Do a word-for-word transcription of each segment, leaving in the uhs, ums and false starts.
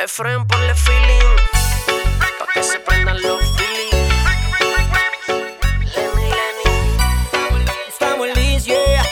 Efraín, ponle feeling, pa' que se prendan los feelings. Lenny, Lenny. Estamos listos, yeah.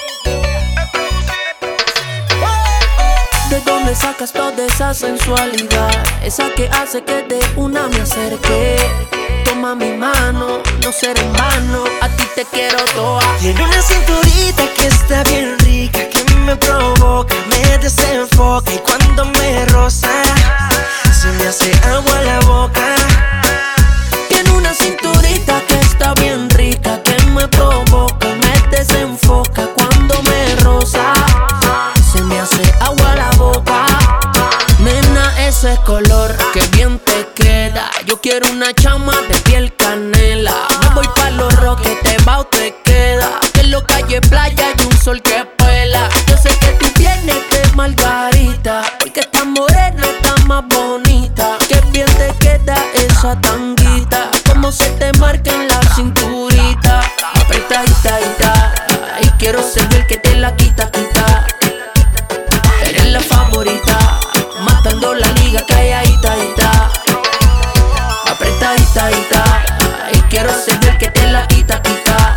¿De dónde sacas toda esa sensualidad? Esa que hace que de una me acerque. Toma mi mano, no será en vano, a ti te quiero toda. Tiene una cinturita que está bien rica, que me provoca, me desenfoca, y cuando me roza se me hace agua la boca. Tiene una cinturita que está bien rica, que me provoca, me desenfoca, cuando me roza se me hace agua la boca. Nena, ese color que bien te queda, yo quiero una chama de piel canela. Me voy pa' los roques, te va o te queda, que en lo calle playa y un sol que pela. Yo sé que tú vienes de Margarita, porque esta morena está más bonita. Que bien te queda esa tanguita, como se te marca en la cinturita. Apretadita, y quiero ser el que te la quita, quita. Eres la favorita, matando la liga que hay ahí, ta, apretadita, y quiero ser el que te la quita, quita.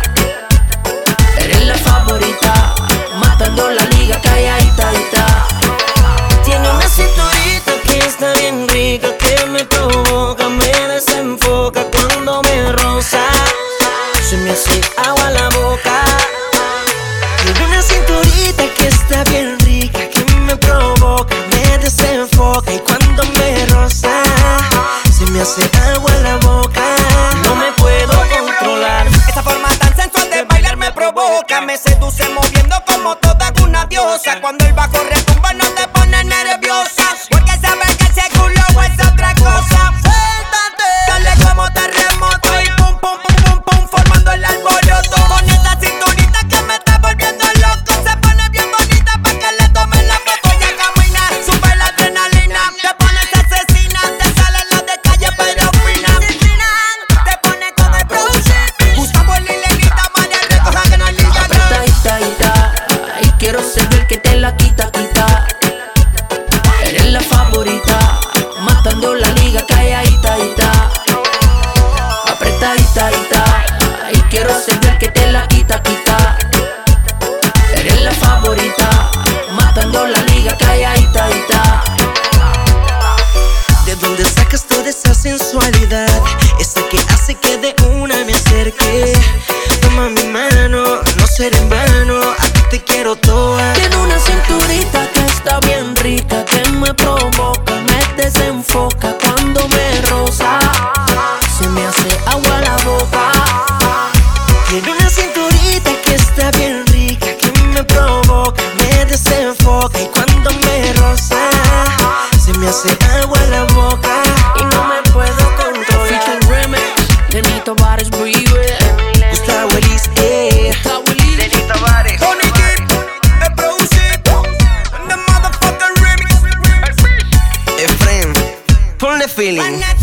Eres la favorita, matando la liga que hay ahí, ta, Tiene una cinturita que está bien rica, que me provoca, me desenfoca, cuando me roza se me hace agua la boca. Tiene una cinturita que está bien rica, que me provoca, me desenfoca, y cuando me roza se me hace agua la boca. No me puedo controlar, esa forma tan sensual de bailar me provoca, me seduce moviendo como toda una diosa. Cuando el bajo retumba no te pone nerviosa, porque sabes que ese culo es otra cosa. Suéltate, dale como terremoto y pum pum pum pum pum formando el alboroto. Con esa cinturita que me está volviendo loco, se pone bien bonita pa' que le tomen la foto. Ya camina, sube la adrenalina, te pones asesina, te salen las de calle pero fina. Te pone como el pro shit. Gustavo el Lilenita, María recoja que no hay liga. apretadita, y quiero ser el que te la quita, quita. Eres la favorita, matando la liga que hay ahí, ta, apretadita, y quiero ser el que te la quita, quita. Eres la favorita, matando la liga que hay ahí, ta. ¿de dónde sacas toda esa sensualidad? Esa que hace que de una me acerque. Toma mi mano, no será en vano, a ti te quiero toda. Tiene una cinturita que está bien rica, que me provoca, me desenfoca, cuando me roza se me hace agua la boca. Tiene una cinturita que está bien rica, que me provoca, me desenfoca, y cuando me roza se me hace agua la boca. Y no me puedo controlar. Feature remix, Lenny Tavares, Breathe. Gustavo Elis, eh. Gustavo Elis. Lenny Tavares, Tony Gibb, el productor, the motherfucking remix. Efraín, ponle feeling.